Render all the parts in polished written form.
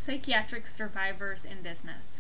Psychiatric survivors in business.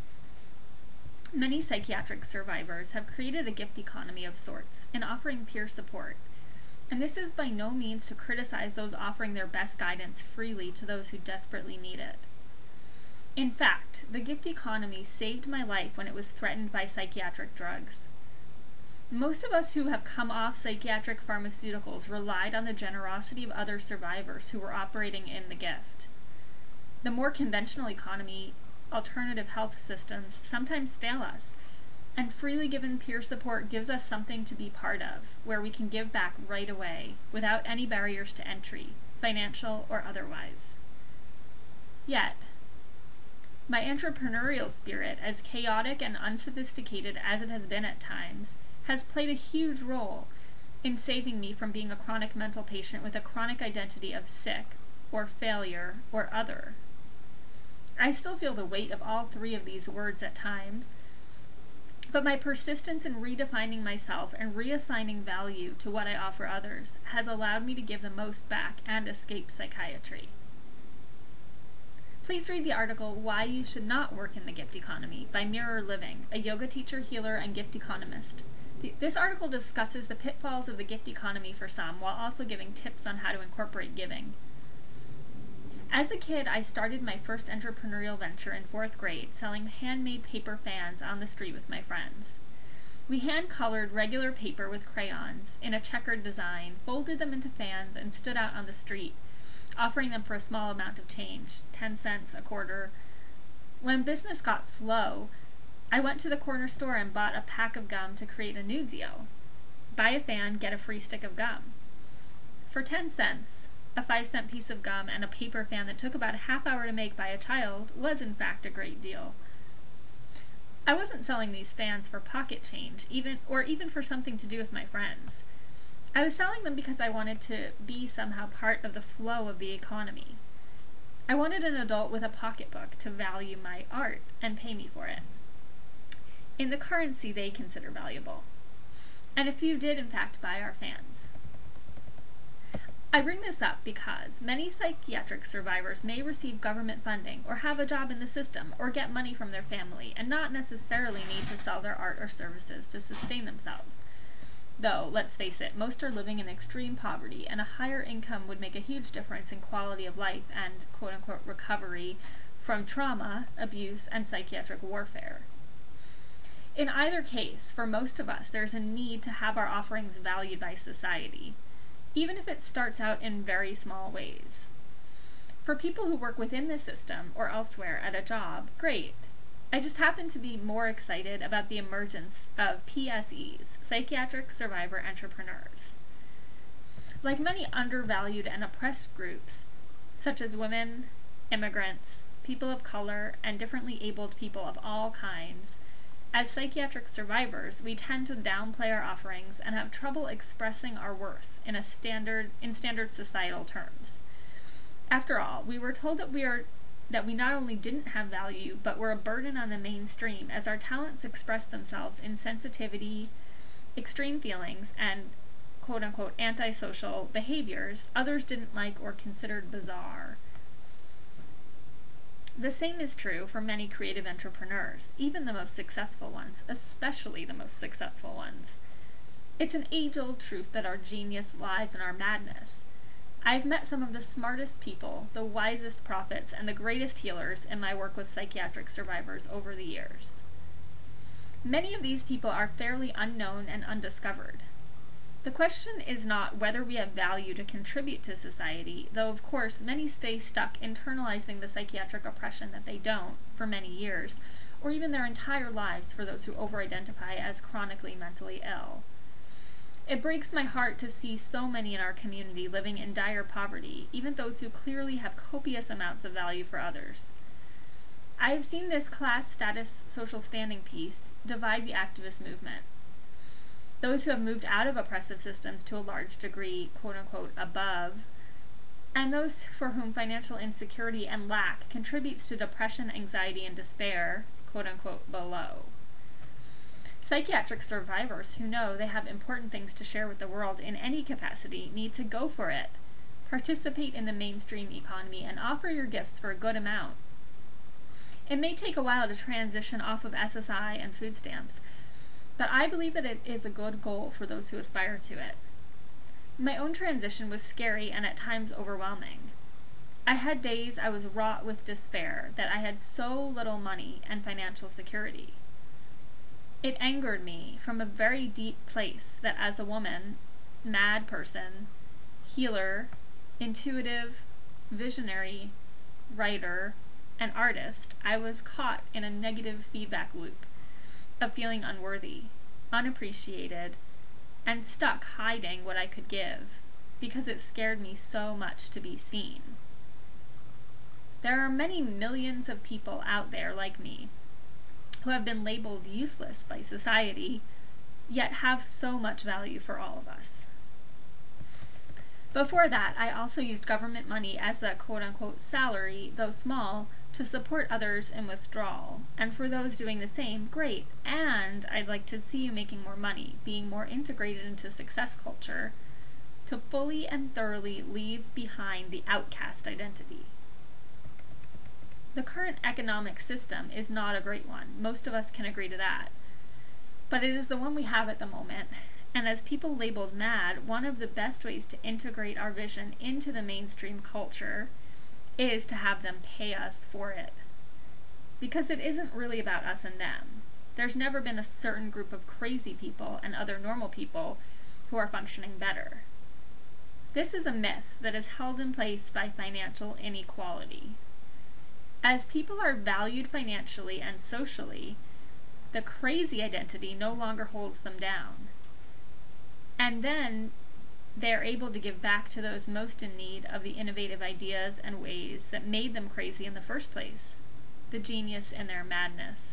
Many psychiatric survivors have created a gift economy of sorts in offering peer support, and this is by no means to criticize those offering their best guidance freely to those who desperately need it. In fact, the gift economy saved my life when it was threatened by psychiatric drugs. Most of us who have come off psychiatric pharmaceuticals relied on the generosity of other survivors who were operating in the gift. The more conventional economy, alternative health systems sometimes fail us, and freely given peer support gives us something to be part of, where we can give back right away, without any barriers to entry, financial or otherwise. Yet, my entrepreneurial spirit, as chaotic and unsophisticated as it has been at times, has played a huge role in saving me from being a chronic mental patient with a chronic identity of sick, or failure, or other. I still feel the weight of all three of these words at times, but my persistence in redefining myself and reassigning value to what I offer others has allowed me to give the most back and escape psychiatry. Please read the article Why You Should Not Work in the Gift Economy by Mirror Living, a yoga teacher, healer, and gift economist. This article discusses the pitfalls of the gift economy for some, while also giving tips on how to incorporate giving. As a kid, I started my first entrepreneurial venture in 4th grade, selling handmade paper fans on the street with my friends. We hand-colored regular paper with crayons in a checkered design, folded them into fans, and stood out on the street, offering them for a small amount of change, 10 cents, a quarter. When business got slow, I went to the corner store and bought a pack of gum to create a new deal. Buy a fan, get a free stick of gum. For 10 cents, a 5-cent piece of gum and a paper fan that took about a half hour to make by a child was in fact a great deal. I wasn't selling these fans for pocket change, even for something to do with my friends. I was selling them because I wanted to be somehow part of the flow of the economy. I wanted an adult with a pocketbook to value my art and pay me for it, in the currency they consider valuable. And a few did in fact buy our fans. I bring this up because many psychiatric survivors may receive government funding or have a job in the system or get money from their family and not necessarily need to sell their art or services to sustain themselves. Though, let's face it, most are living in extreme poverty, and a higher income would make a huge difference in quality of life and quote-unquote recovery from trauma, abuse, and psychiatric warfare. In either case, for most of us, there's a need to have our offerings valued by society, even if it starts out in very small ways. For people who work within the system or elsewhere at a job, great. I just happen to be more excited about the emergence of PSEs, psychiatric survivor entrepreneurs. Like many undervalued and oppressed groups, such as women, immigrants, people of color, and differently abled people of all kinds, as psychiatric survivors, we tend to downplay our offerings and have trouble expressing our worth in standard societal terms. After all, we were told that we not only didn't have value, but were a burden on the mainstream as our talents expressed themselves in sensitivity, extreme feelings, and quote-unquote antisocial behaviors others didn't like or considered bizarre. The same is true for many creative entrepreneurs, even the most successful ones, especially the most successful ones. It's an age-old truth that our genius lies in our madness. I've met some of the smartest people, the wisest prophets, and the greatest healers in my work with psychiatric survivors over the years. Many of these people are fairly unknown and undiscovered. The question is not whether we have value to contribute to society, though of course many stay stuck internalizing the psychiatric oppression that they don't, for many years, or even their entire lives for those who over-identify as chronically mentally ill. It breaks my heart to see so many in our community living in dire poverty, even those who clearly have copious amounts of value for others. I have seen this class status social standing piece divide the activist movement. Those who have moved out of oppressive systems to a large degree, quote-unquote, above, and those for whom financial insecurity and lack contributes to depression, anxiety, and despair, quote-unquote, below. Psychiatric survivors who know they have important things to share with the world in any capacity need to go for it. Participate in the mainstream economy and offer your gifts for a good amount, It may take a while to transition off of SSI and food stamps, but I believe that it is a good goal for those who aspire to it. My own transition was scary and at times overwhelming. I had days I was wrought with despair that I had so little money and financial security. It angered me from a very deep place that as a woman, mad person, healer, intuitive, visionary, writer, and artist, I was caught in a negative feedback loop of feeling unworthy, unappreciated, and stuck hiding what I could give because it scared me so much to be seen. There are many millions of people out there like me who have been labeled useless by society, yet have so much value for all of us. Before that, I also used government money as a quote-unquote salary, though small, to support others in withdrawal. And for those doing the same, great. And I'd like to see you making more money, being more integrated into success culture, to fully and thoroughly leave behind the outcast identity. The current economic system is not a great one. Most of us can agree to that. But it is the one we have at the moment. And as people labeled mad, one of the best ways to integrate our vision into the mainstream culture is to have them pay us for it. Because it isn't really about us and them. There's never been a certain group of crazy people and other normal people who are functioning better. This is a myth that is held in place by financial inequality. As people are valued financially and socially, the crazy identity no longer holds them down. And then they're able to give back to those most in need of the innovative ideas and ways that made them crazy in the first place, the genius in their madness.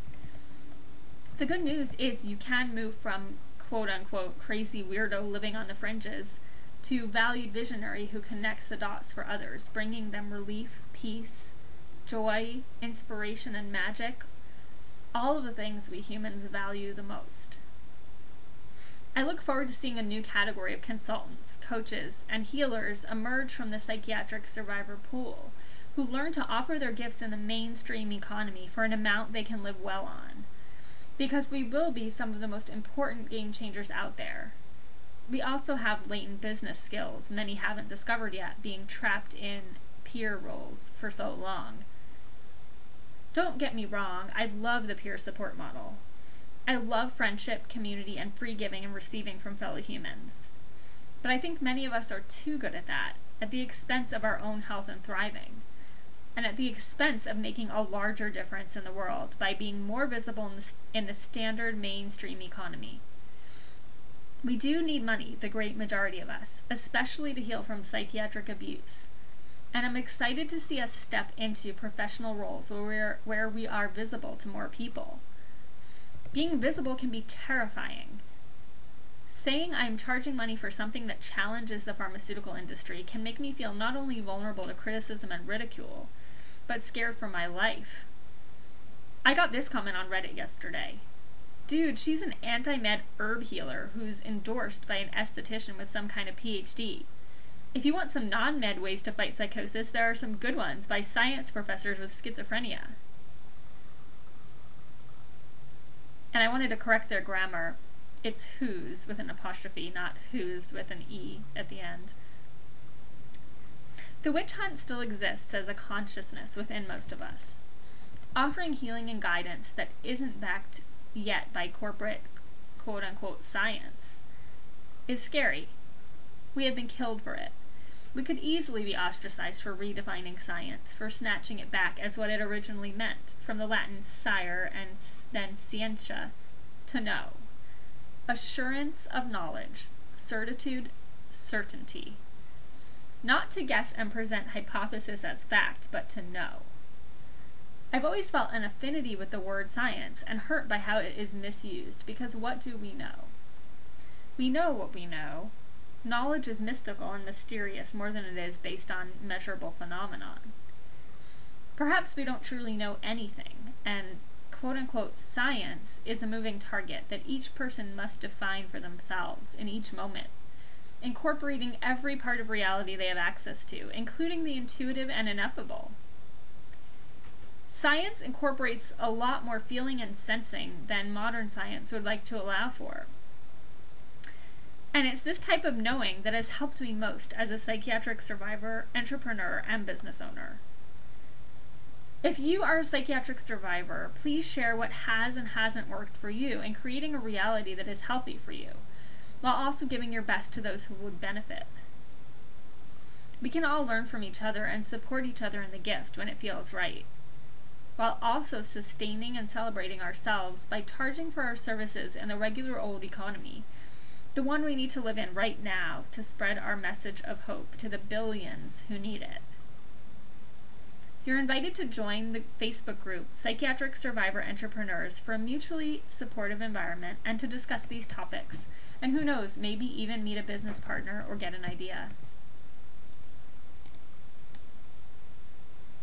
The good news is you can move from quote-unquote crazy weirdo living on the fringes to valued visionary who connects the dots for others, bringing them relief, peace, joy, inspiration, and magic, all of the things we humans value the most. I look forward to seeing a new category of consultants, coaches, and healers emerge from the psychiatric survivor pool, who learn to offer their gifts in the mainstream economy for an amount they can live well on. Because we will be some of the most important game changers out there. We also have latent business skills many haven't discovered yet, being trapped in peer roles for so long. Don't get me wrong, I love the peer support model. I love friendship, community, and free giving and receiving from fellow humans. But I think many of us are too good at that, at the expense of our own health and thriving, and at the expense of making a larger difference in the world by being more visible in the standard mainstream economy. We do need money, the great majority of us, especially to heal from psychiatric abuse. And I'm excited to see us step into professional roles where we are visible to more people. Being visible can be terrifying. Saying I'm charging money for something that challenges the pharmaceutical industry can make me feel not only vulnerable to criticism and ridicule, but scared for my life. I got this comment on Reddit yesterday. Dude, she's an anti-med herb healer who's endorsed by an esthetician with some kind of PhD. If you want some non-med ways to fight psychosis, there are some good ones by science professors with schizophrenia. And I wanted to correct their grammar. It's whose with an apostrophe, not whose with an E at the end. The witch hunt still exists as a consciousness within most of us, offering healing and guidance that isn't backed yet by corporate quote-unquote science is scary. We have been killed for it. We could easily be ostracized for redefining science, for snatching it back as what it originally meant, from the Latin scire and then scientia, to know. Assurance of knowledge, certitude, certainty. Not to guess and present hypothesis as fact, but to know. I've always felt an affinity with the word science and hurt by how it is misused, because what do we know? We know what we know. Knowledge is mystical and mysterious more than it is based on measurable phenomenon. Perhaps we don't truly know anything, and quote-unquote science is a moving target that each person must define for themselves in each moment, incorporating every part of reality they have access to, including the intuitive and ineffable. Science incorporates a lot more feeling and sensing than modern science would like to allow for. And it's this type of knowing that has helped me most as a psychiatric survivor, entrepreneur, and business owner. If you are a psychiatric survivor, please share what has and hasn't worked for you in creating a reality that is healthy for you, while also giving your best to those who would benefit. We can all learn from each other and support each other in the gift when it feels right, while also sustaining and celebrating ourselves by charging for our services in the regular old economy, the one we need to live in right now to spread our message of hope to the billions who need it. You're invited to join the Facebook group Psychiatric Survivor Entrepreneurs for a mutually supportive environment and to discuss these topics, and who knows, maybe even meet a business partner or get an idea.